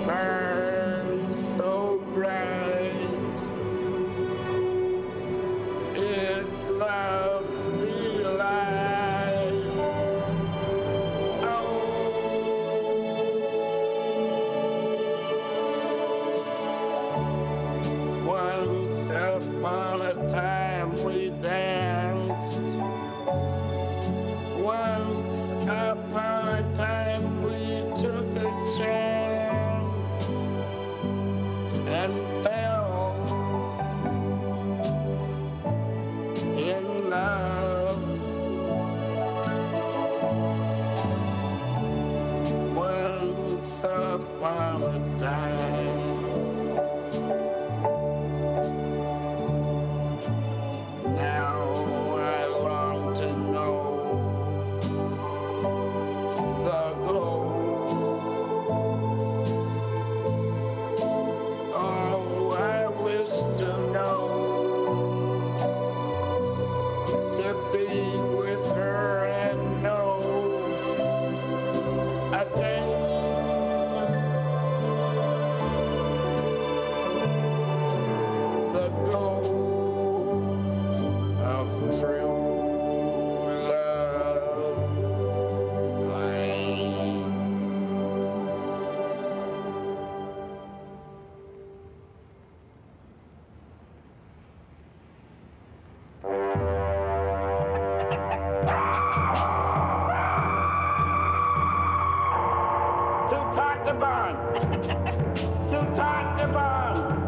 burns so bright. It's love's delight. Oh, once upon a time we danced. Once upon a time we took a chance and fell in love. Once upon a time. Now I long to know the glow. Oh, I wish to know, to be with her and know again the glow of true love's flame. Too tight to burn. Too tight to burn.